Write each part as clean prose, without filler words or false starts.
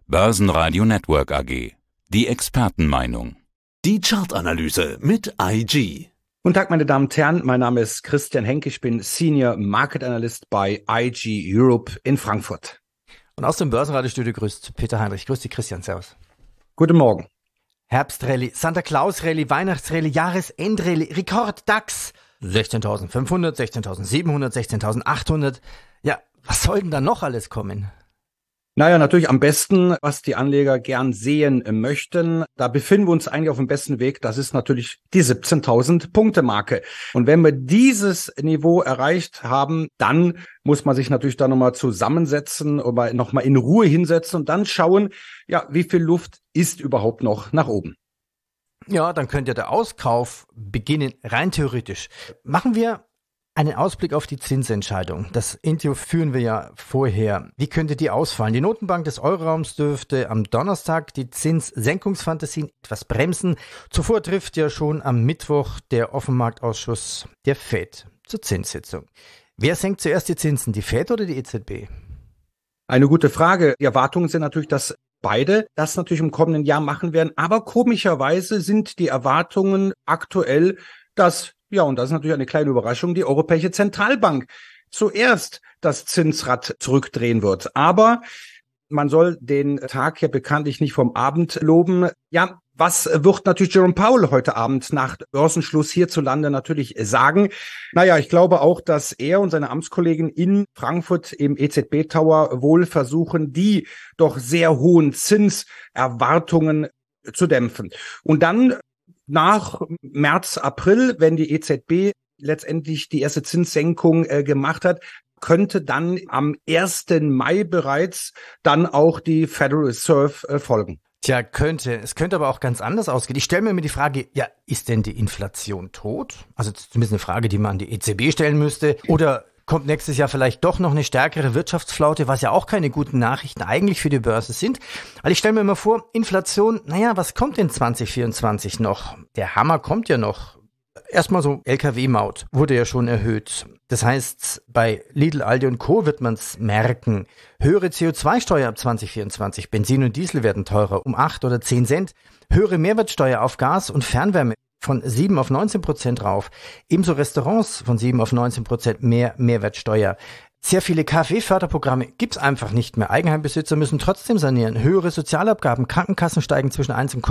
Börsenradio Network AG. Die Expertenmeinung. Die Chartanalyse mit IG. Guten Tag, meine Damen und Herren. Mein Name ist Christian Henke. Ich bin Senior Market Analyst bei IG Europe in Frankfurt. Und aus dem Börsenradiostudio grüßt Peter Heinrich. Grüß dich, Christian. Servus. Guten Morgen. Herbstrallye, Santa Claus-Rallye, Weihnachtsrallye, Jahresendrallye, Rekord DAX. 16.500, 16.700, 16.800. Ja, was soll denn da noch alles kommen? Naja, natürlich am besten, was die Anleger gern sehen möchten. Da befinden wir uns eigentlich auf dem besten Weg. Das ist natürlich die 17.000 Punkte Marke. Und wenn wir dieses Niveau erreicht haben, dann muss man sich natürlich da nochmal zusammensetzen oder nochmal in Ruhe hinsetzen und dann schauen, ja, wie viel Luft ist überhaupt noch nach oben. Ja, dann könnte der Auskauf beginnen, rein theoretisch. Machen wir einen Ausblick auf die Zinsentscheidung. Das Interview führen wir ja vorher. Wie könnte die ausfallen? Die Notenbank des Euroraums dürfte am Donnerstag die Zinssenkungsfantasien etwas bremsen. Zuvor trifft ja schon am Mittwoch der Offenmarktausschuss der FED zur Zinssitzung. Wer senkt zuerst die Zinsen, die FED oder die EZB? Eine gute Frage. Die Erwartungen sind natürlich, dass beide das natürlich im kommenden Jahr machen werden. Aber komischerweise sind die Erwartungen aktuell, dass, ja, und das ist natürlich eine kleine Überraschung, die Europäische Zentralbank zuerst das Zinsrad zurückdrehen wird. Aber man soll den Tag ja bekanntlich nicht vom Abend loben. Ja, was wird natürlich Jerome Powell heute Abend nach Börsenschluss hierzulande natürlich sagen? Naja, ich glaube auch, dass er und seine Amtskollegen in Frankfurt im EZB Tower wohl versuchen, die doch sehr hohen Zinserwartungen zu dämpfen. Und dann nach März, April, wenn die EZB letztendlich die erste Zinssenkung gemacht hat, könnte dann am 1. Mai bereits dann auch die Federal Reserve folgen. Tja, könnte. Es könnte aber auch ganz anders ausgehen. Ich stelle mir immer die Frage, ja, ist denn die Inflation tot? Also zumindest eine Frage, die man an die EZB stellen müsste. Oder kommt nächstes Jahr vielleicht doch noch eine stärkere Wirtschaftsflaute, was ja auch keine guten Nachrichten eigentlich für die Börse sind. Weil ich stelle mir immer vor, Inflation, naja, was kommt denn 2024 noch? Der Hammer kommt ja noch. Erstmal so Lkw-Maut wurde ja schon erhöht. Das heißt, bei Lidl, Aldi und Co. wird man es merken. Höhere CO2-Steuer ab 2024. Benzin und Diesel werden teurer um 8 oder 10 Cent. Höhere Mehrwertsteuer auf Gas und Fernwärme von 7 auf 19% rauf. Ebenso Restaurants von 7 auf 19% mehr Mehrwertsteuer. Sehr viele KfW-Förderprogramme gibt's einfach nicht mehr. Eigenheimbesitzer müssen trotzdem sanieren. Höhere Sozialabgaben, Krankenkassen steigen zwischen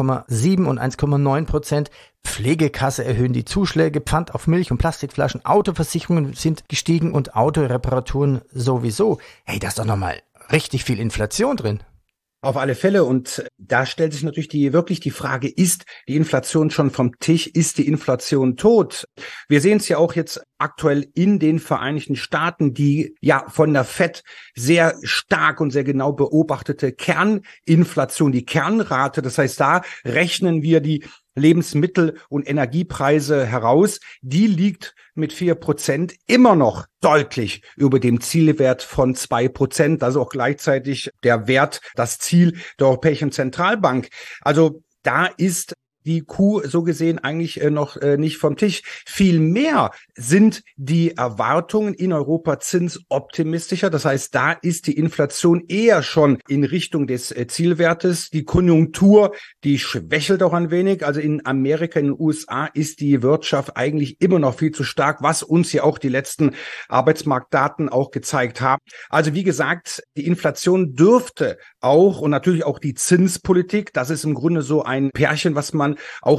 1,7 und 1,9%. Pflegekasse erhöhen die Zuschläge, Pfand auf Milch und Plastikflaschen, Autoversicherungen sind gestiegen und Autoreparaturen sowieso. Hey, da ist doch nochmal richtig viel Inflation drin. Auf alle Fälle. Und da stellt sich natürlich die Frage, ist die Inflation schon vom Tisch? Ist die Inflation tot? Wir sehen es ja auch jetzt aktuell in den Vereinigten Staaten, die ja von der FED sehr stark und sehr genau beobachtete Kerninflation, die Kernrate. Das heißt, da rechnen wir die Lebensmittel- und Energiepreise heraus. Die liegt mit 4% immer noch deutlich über dem Zielwert von 2%. Also auch gleichzeitig der Wert, das Ziel der Europäischen Zentralbank. Also da ist die Kuh so gesehen eigentlich noch nicht vom Tisch. Vielmehr sind die Erwartungen in Europa zinsoptimistischer. Das heißt, da ist die Inflation eher schon in Richtung des Zielwertes. Die Konjunktur, die schwächelt auch ein wenig. Also in Amerika, in den USA ist die Wirtschaft eigentlich immer noch viel zu stark, was uns ja auch die letzten Arbeitsmarktdaten auch gezeigt haben. Also wie gesagt, die Inflation dürfte auch und natürlich auch die Zinspolitik, das ist im Grunde so ein Pärchen, was man auch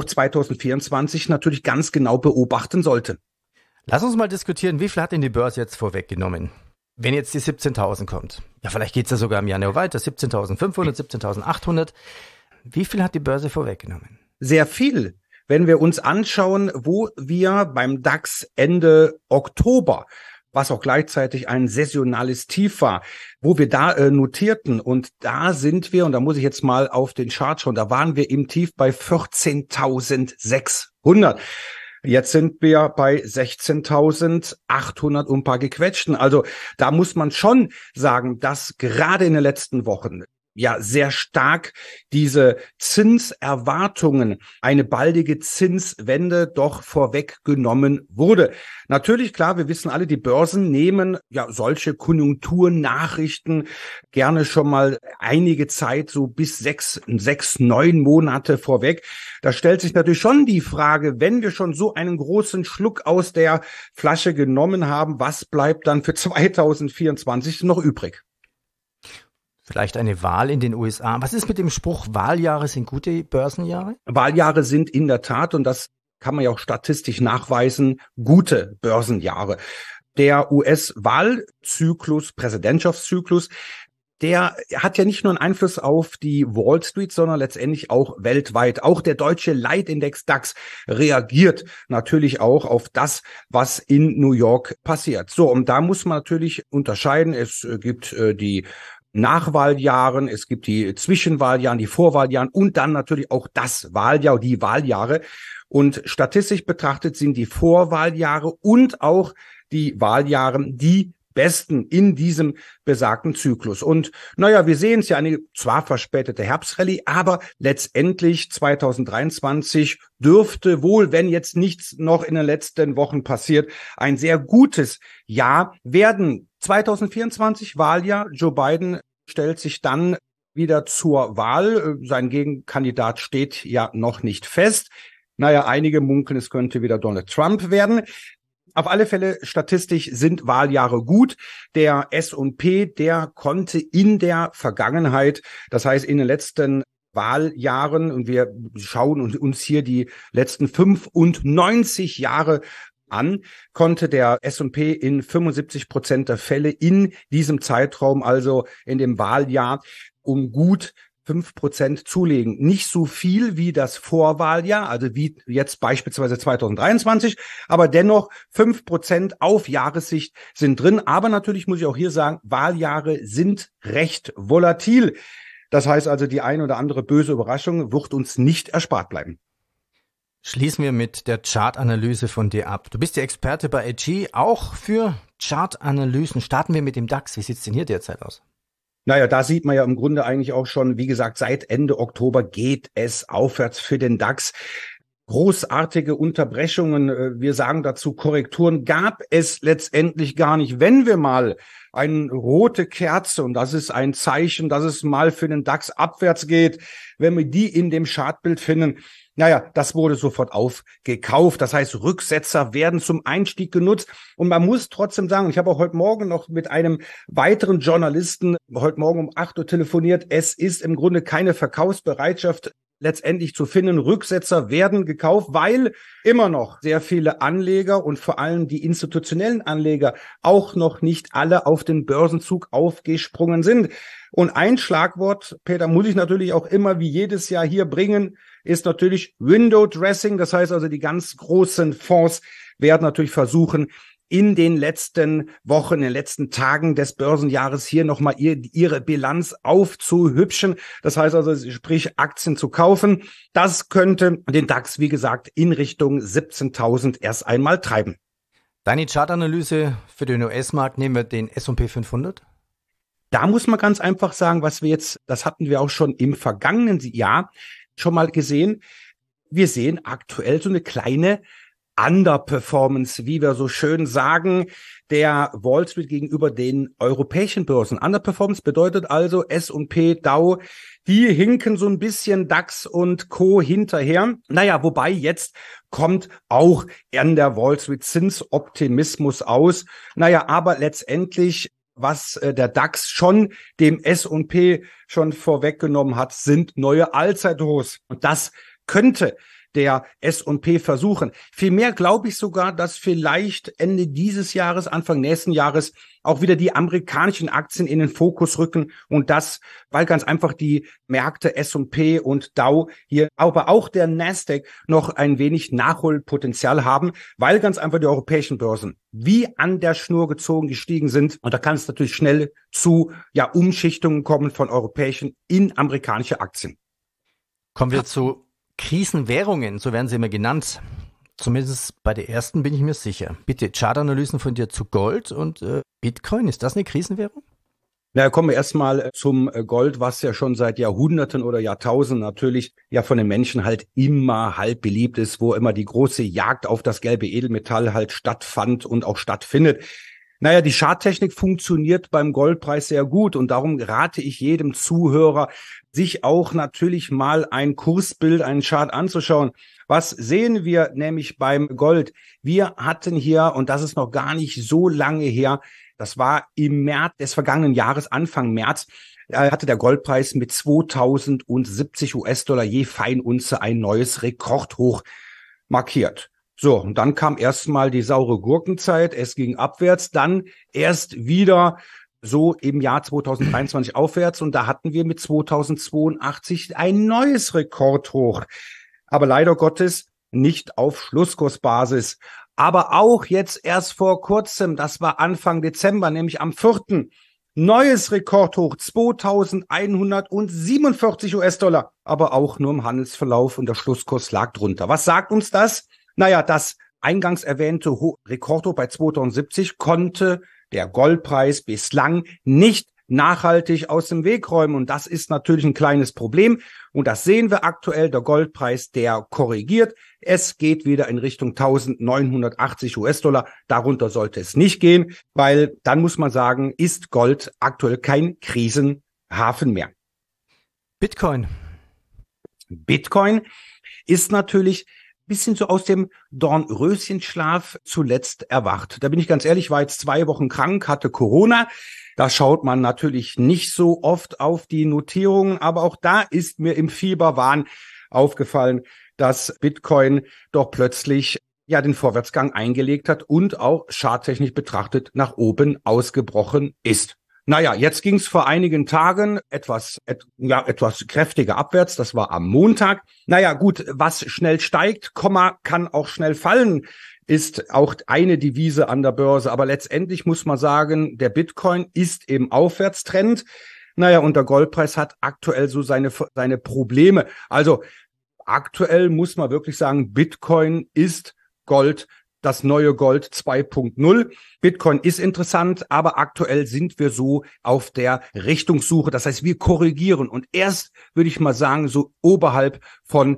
2024 natürlich ganz genau beobachten sollte. Lass uns mal diskutieren, wie viel hat denn die Börse jetzt vorweggenommen? Wenn jetzt die 17.000 kommt, ja, vielleicht geht es ja sogar im Januar weiter, 17.500, 17.800. Wie viel hat die Börse vorweggenommen? Sehr viel. Wenn wir uns anschauen, wo wir beim DAX Ende Oktober, was auch gleichzeitig ein saisonales Tief war, wo wir da notierten. Und da sind wir, und da muss ich jetzt mal auf den Chart schauen, da waren wir im Tief bei 14.600. Jetzt sind wir bei 16.800 und ein paar gequetschten. Also da muss man schon sagen, dass gerade in den letzten Wochen ja sehr stark diese Zinserwartungen, eine baldige Zinswende doch vorweggenommen wurde. Natürlich, klar, wir wissen alle, die Börsen nehmen ja solche Konjunkturnachrichten gerne schon mal einige Zeit, so bis 9 Monate vorweg. Da stellt sich natürlich schon die Frage, wenn wir schon so einen großen Schluck aus der Flasche genommen haben, was bleibt dann für 2024 noch übrig? Vielleicht eine Wahl in den USA. Was ist mit dem Spruch, Wahljahre sind gute Börsenjahre? Wahljahre sind in der Tat, und das kann man ja auch statistisch nachweisen, gute Börsenjahre. Der US-Wahlzyklus, Präsidentschaftszyklus, der hat ja nicht nur einen Einfluss auf die Wall Street, sondern letztendlich auch weltweit. Auch der deutsche Leitindex DAX reagiert natürlich auch auf das, was in New York passiert. So, und da muss man natürlich unterscheiden. Es gibt die Nachwahljahren, es gibt die Zwischenwahljahren, die Vorwahljahren und dann natürlich auch das Wahljahr, die Wahljahre. Und statistisch betrachtet sind die Vorwahljahre und auch die Wahljahre die besten in diesem besagten Zyklus. Und naja, wir sehen es ja, eine zwar verspätete Herbstrallye, aber letztendlich 2023 dürfte wohl, wenn jetzt nichts noch in den letzten Wochen passiert, ein sehr gutes Jahr werden. 2024 Wahljahr, Joe Biden stellt sich dann wieder zur Wahl. Sein Gegenkandidat steht ja noch nicht fest. Naja, einige munkeln, es könnte wieder Donald Trump werden. Auf alle Fälle, statistisch sind Wahljahre gut. Der S&P, der konnte in der Vergangenheit, das heißt in den letzten Wahljahren, und wir schauen uns hier die letzten 95 Jahre an, konnte der S&P in 75% der Fälle in diesem Zeitraum, also in dem Wahljahr, um gut 5% zulegen. Nicht so viel wie das Vorwahljahr, also wie jetzt beispielsweise 2023, aber dennoch 5% auf Jahressicht sind drin. Aber natürlich muss ich auch hier sagen, Wahljahre sind recht volatil. Das heißt also, die ein oder andere böse Überraschung wird uns nicht erspart bleiben. Schließen wir mit der Chartanalyse von dir ab. Du bist der Experte bei IG, auch für Chartanalysen. Starten wir mit dem DAX. Wie sieht's denn hier derzeit aus? Naja, da sieht man ja im Grunde eigentlich auch schon, wie gesagt, seit Ende Oktober geht es aufwärts für den DAX. Großartige Unterbrechungen, wir sagen dazu Korrekturen, gab es letztendlich gar nicht. Wenn wir mal eine rote Kerze, und das ist ein Zeichen, dass es mal für den DAX abwärts geht, wenn wir die in dem Chartbild finden, naja, das wurde sofort aufgekauft. Das heißt, Rücksetzer werden zum Einstieg genutzt. Und man muss trotzdem sagen, ich habe auch heute Morgen noch mit einem weiteren Journalisten heute Morgen um 8 Uhr telefoniert. Es ist im Grunde keine Verkaufsbereitschaft letztendlich zu finden. Rücksetzer werden gekauft, weil immer noch sehr viele Anleger und vor allem die institutionellen Anleger auch noch nicht alle auf den Börsenzug aufgesprungen sind. Und ein Schlagwort, Peter, muss ich natürlich auch immer wie jedes Jahr hier bringen, ist natürlich Window Dressing. Das heißt also, die ganz großen Fonds werden natürlich versuchen, in den letzten Wochen, in den letzten Tagen des Börsenjahres hier nochmal ihre Bilanz aufzuhübschen. Das heißt also, sprich Aktien zu kaufen. Das könnte den DAX, wie gesagt, in Richtung 17.000 erst einmal treiben. Deine Chartanalyse für den US-Markt, nehmen wir den S&P 500? Da muss man ganz einfach sagen, was wir jetzt, das hatten wir auch schon im vergangenen Jahr schon mal gesehen. Wir sehen aktuell so eine kleine Underperformance, wie wir so schön sagen, der Wall Street gegenüber den europäischen Börsen. Underperformance bedeutet also S&P, Dow, die hinken so ein bisschen DAX und Co. hinterher. Naja, wobei jetzt kommt auch an der Wall Street Zinsoptimismus aus. Naja, aber letztendlich, was der DAX schon dem S&P schon vorweggenommen hat, sind neue Allzeithochs. Und das könnte der S&P versuchen. Vielmehr glaube ich sogar, dass vielleicht Ende dieses Jahres, Anfang nächsten Jahres auch wieder die amerikanischen Aktien in den Fokus rücken und das, weil ganz einfach die Märkte S&P und Dow hier, aber auch der Nasdaq noch ein wenig Nachholpotenzial haben, weil ganz einfach die europäischen Börsen wie an der Schnur gezogen gestiegen sind und da kann es natürlich schnell zu Umschichtungen kommen von europäischen in amerikanische Aktien. Kommen wir zu Krisenwährungen, so werden sie immer genannt. Zumindest bei der ersten bin ich mir sicher. Bitte Chartanalysen von dir zu Gold und Bitcoin. Ist das eine Krisenwährung? Na, kommen wir erstmal zum Gold, was ja schon seit Jahrhunderten oder Jahrtausenden natürlich ja von den Menschen halt immer halt beliebt ist, wo immer die große Jagd auf das gelbe Edelmetall halt stattfand und auch stattfindet. Naja, die Charttechnik funktioniert beim Goldpreis sehr gut und darum rate ich jedem Zuhörer, sich auch natürlich mal ein Kursbild, einen Chart anzuschauen. Was sehen wir nämlich beim Gold? Wir hatten hier, und das ist noch gar nicht so lange her, das war im März des vergangenen Jahres, Anfang März, hatte der Goldpreis mit 2070 US-Dollar je Feinunze ein neues Rekordhoch markiert. So, und dann kam erstmal die saure Gurkenzeit, es ging abwärts, dann erst wieder so im Jahr 2023 aufwärts und da hatten wir mit 2082 ein neues Rekordhoch. Aber leider Gottes nicht auf Schlusskursbasis. Aber auch jetzt erst vor kurzem, das war Anfang Dezember, nämlich am 4. Neues Rekordhoch, 2147 US-Dollar, aber auch nur im Handelsverlauf und der Schlusskurs lag drunter. Was sagt uns das? Naja, das eingangs erwähnte Rekordhoch bei 2070 konnte der Goldpreis bislang nicht nachhaltig aus dem Weg räumen. Und das ist natürlich ein kleines Problem. Und das sehen wir aktuell. Der Goldpreis, der korrigiert. Es geht wieder in Richtung 1980 US-Dollar. Darunter sollte es nicht gehen, weil dann muss man sagen, ist Gold aktuell kein Krisenhafen mehr. Bitcoin ist natürlich bisschen so aus dem Dornröschenschlaf zuletzt erwacht. Da bin ich ganz ehrlich, war jetzt 2 Wochen krank, hatte Corona. Da schaut man natürlich nicht so oft auf die Notierungen, aber auch da ist mir im Fieberwahn aufgefallen, dass Bitcoin doch plötzlich ja den Vorwärtsgang eingelegt hat und auch charttechnisch betrachtet nach oben ausgebrochen ist. Naja, jetzt ging es vor einigen Tagen etwas kräftiger abwärts. Das war am Montag. Naja, gut, was schnell steigt, kann auch schnell fallen, ist auch eine Devise an der Börse. Aber letztendlich muss man sagen, der Bitcoin ist im Aufwärtstrend. Naja, und der Goldpreis hat aktuell so seine Probleme. Also aktuell muss man wirklich sagen, Bitcoin ist Gold, das neue Gold 2.0. Bitcoin ist interessant, aber aktuell sind wir so auf der Richtungssuche. Das heißt, wir korrigieren und erst, würde ich mal sagen, so oberhalb von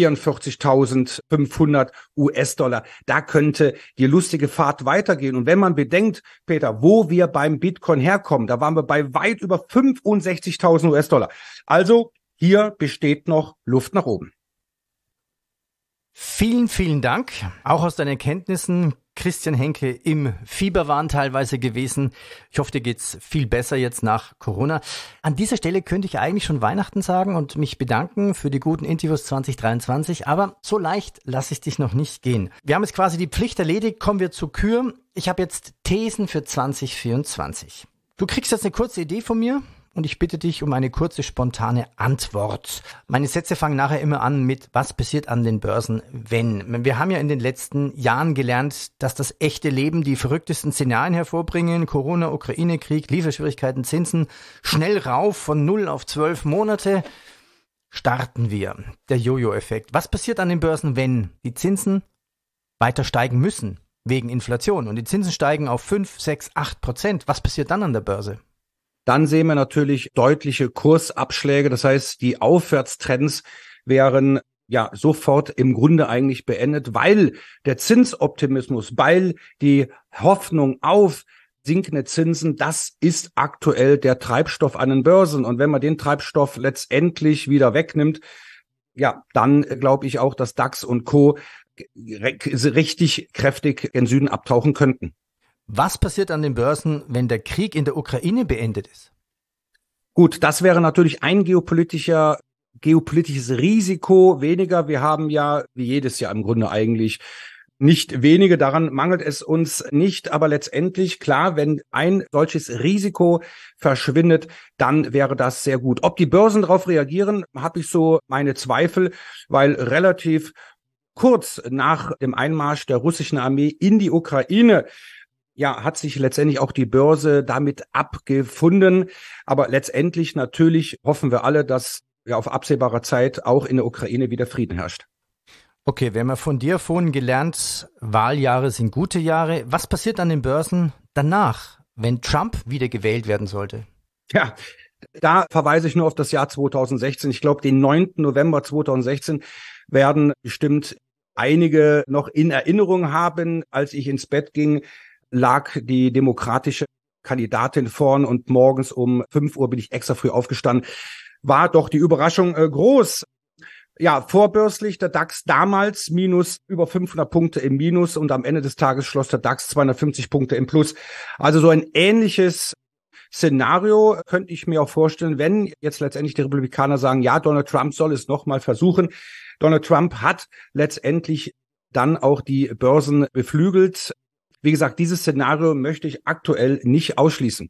44.500 US-Dollar. Da könnte die lustige Fahrt weitergehen. Und wenn man bedenkt, Peter, wo wir beim Bitcoin herkommen, da waren wir bei weit über 65.000 US-Dollar. Also hier besteht noch Luft nach oben. Vielen, vielen Dank. Auch aus deinen Kenntnissen, Christian Henke, im Fieberwahn teilweise gewesen. Ich hoffe, dir geht's viel besser jetzt nach Corona. An dieser Stelle könnte ich eigentlich schon Weihnachten sagen und mich bedanken für die guten Interviews 2023. Aber so leicht lasse ich dich noch nicht gehen. Wir haben jetzt quasi die Pflicht erledigt. Kommen wir zur Kür. Ich habe jetzt Thesen für 2024. Du kriegst jetzt eine kurze Idee von mir. Und ich bitte dich um eine kurze, spontane Antwort. Meine Sätze fangen nachher immer an mit, was passiert an den Börsen, wenn? Wir haben ja in den letzten Jahren gelernt, dass das echte Leben die verrücktesten Szenarien hervorbringen. Corona, Ukraine-Krieg, Lieferschwierigkeiten, Zinsen, schnell rauf von 0 auf 12 Monate. Starten wir. Der Jojo-Effekt. Was passiert an den Börsen, wenn die Zinsen weiter steigen müssen wegen Inflation und die Zinsen steigen auf 5, 6, 8%? Was passiert dann an der Börse? Dann sehen wir natürlich deutliche Kursabschläge. Das heißt, die Aufwärtstrends wären ja sofort im Grunde eigentlich beendet, weil der Zinsoptimismus, weil die Hoffnung auf sinkende Zinsen, das ist aktuell der Treibstoff an den Börsen. Und wenn man den Treibstoff letztendlich wieder wegnimmt, ja, dann glaube ich auch, dass DAX und Co. richtig kräftig in Süden abtauchen könnten. Was passiert an den Börsen, wenn der Krieg in der Ukraine beendet ist? Gut, das wäre natürlich ein geopolitisches Risiko weniger. Wir haben ja, wie jedes Jahr im Grunde eigentlich, nicht wenige. Daran mangelt es uns nicht. Aber letztendlich, klar, wenn ein solches Risiko verschwindet, dann wäre das sehr gut. Ob die Börsen darauf reagieren, habe ich so meine Zweifel, weil relativ kurz nach dem Einmarsch der russischen Armee in die Ukraine ja, hat sich letztendlich auch die Börse damit abgefunden. Aber letztendlich natürlich hoffen wir alle, dass ja auf absehbarer Zeit auch in der Ukraine wieder Frieden herrscht. Okay, wir haben ja von dir vorhin gelernt, Wahljahre sind gute Jahre. Was passiert an den Börsen danach, wenn Trump wieder gewählt werden sollte? Ja, da verweise ich nur auf das Jahr 2016. Ich glaube, den 9. November 2016 werden bestimmt einige noch in Erinnerung haben. Als ich ins Bett ging, lag die demokratische Kandidatin vorn und morgens um 5 Uhr bin ich extra früh aufgestanden. War doch die Überraschung groß. Ja, vorbörslich der DAX damals minus über 500 Punkte im Minus und am Ende des Tages schloss der DAX 250 Punkte im Plus. Also so ein ähnliches Szenario könnte ich mir auch vorstellen, wenn jetzt letztendlich die Republikaner sagen, ja, Donald Trump soll es nochmal versuchen. Donald Trump hat letztendlich dann auch die Börsen beflügelt. Wie gesagt, dieses Szenario möchte ich aktuell nicht ausschließen.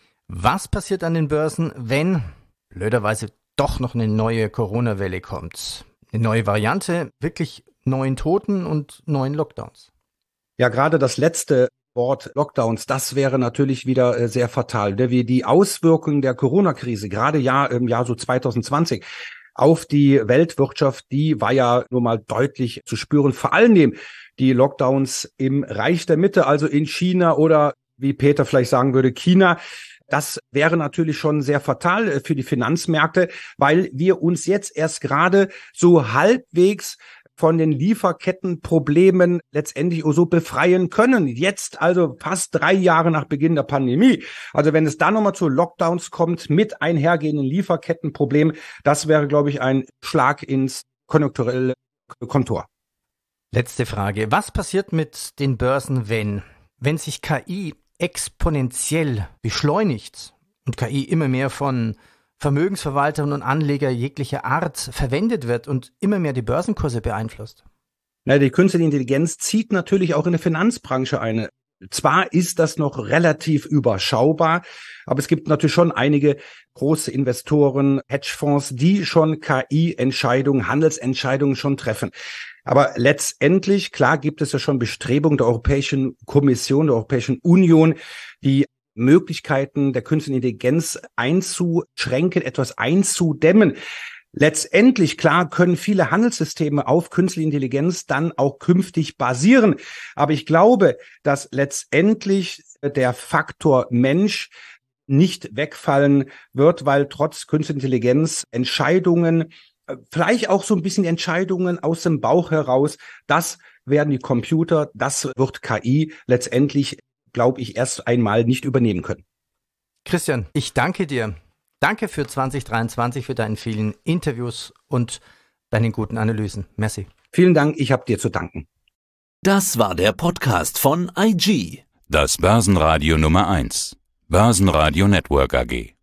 Was passiert an den Börsen, wenn blöderweise doch noch eine neue Corona-Welle kommt? Eine neue Variante, wirklich neuen Toten und neuen Lockdowns? Ja, gerade das letzte Wort Lockdowns, das wäre natürlich wieder sehr fatal. Wie die Auswirkungen der Corona-Krise, gerade im Jahr so 2020, auf die Weltwirtschaft, die war ja nur mal deutlich zu spüren. Vor allem die Lockdowns im Reich der Mitte, also in China oder wie Peter vielleicht sagen würde, China. Das wäre natürlich schon sehr fatal für die Finanzmärkte, weil wir uns jetzt erst gerade so halbwegs von den Lieferkettenproblemen letztendlich so befreien können. Jetzt also fast 3 Jahre nach Beginn der Pandemie. Also wenn es dann nochmal zu Lockdowns kommt mit einhergehenden Lieferkettenproblemen, das wäre, glaube ich, ein Schlag ins konjunkturelle Kontor. Letzte Frage. Was passiert mit den Börsen, wenn sich KI exponentiell beschleunigt und KI immer mehr von Vermögensverwaltern und Anleger jeglicher Art verwendet wird und immer mehr die Börsenkurse beeinflusst? Na, die künstliche Intelligenz zieht natürlich auch in der Finanzbranche ein. Zwar ist das noch relativ überschaubar, aber es gibt natürlich schon einige große Investoren, Hedgefonds, die schon KI-Entscheidungen, Handelsentscheidungen schon treffen. Aber letztendlich, klar, gibt es ja schon Bestrebungen der Europäischen Kommission, der Europäischen Union, die Möglichkeiten der künstlichen Intelligenz einzuschränken, etwas einzudämmen. Letztendlich, klar, können viele Handelssysteme auf künstliche Intelligenz dann auch künftig basieren. Aber ich glaube, dass letztendlich der Faktor Mensch nicht wegfallen wird, weil trotz künstlicher Intelligenz Entscheidungen, vielleicht auch so ein bisschen Entscheidungen aus dem Bauch heraus, das werden die Computer, das wird KI letztendlich, glaube ich, erst einmal nicht übernehmen können. Christian, ich danke dir. Danke für 2023, für deine vielen Interviews und deine guten Analysen. Merci. Vielen Dank, ich habe dir zu danken. Das war der Podcast von IG. Das Börsenradio Nummer 1. Börsenradio Network AG.